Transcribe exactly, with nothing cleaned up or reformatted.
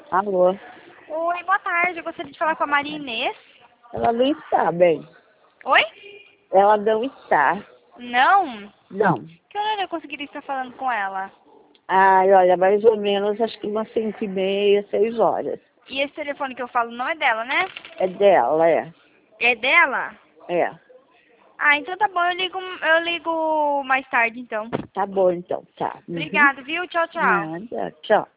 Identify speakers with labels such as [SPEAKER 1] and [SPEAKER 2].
[SPEAKER 1] Alô?
[SPEAKER 2] Oi, boa tarde. Eu gostaria de falar com a Maria Inês.
[SPEAKER 1] Ela não está bem.
[SPEAKER 2] Oi?
[SPEAKER 1] Ela não está.
[SPEAKER 2] Não?
[SPEAKER 1] Não.
[SPEAKER 2] Que hora eu conseguiria estar falando com ela?
[SPEAKER 1] Ai, olha, mais ou menos, acho que umas cinco e meia, seis horas.
[SPEAKER 2] E esse telefone que eu falo não é dela, né?
[SPEAKER 1] É dela, é.
[SPEAKER 2] É dela?
[SPEAKER 1] É.
[SPEAKER 2] Ah, então tá bom. Eu ligo, eu ligo mais tarde, então.
[SPEAKER 1] Tá bom, então. Tá. Uhum.
[SPEAKER 2] Obrigada, viu? Tchau, tchau.
[SPEAKER 1] Nada. Tchau.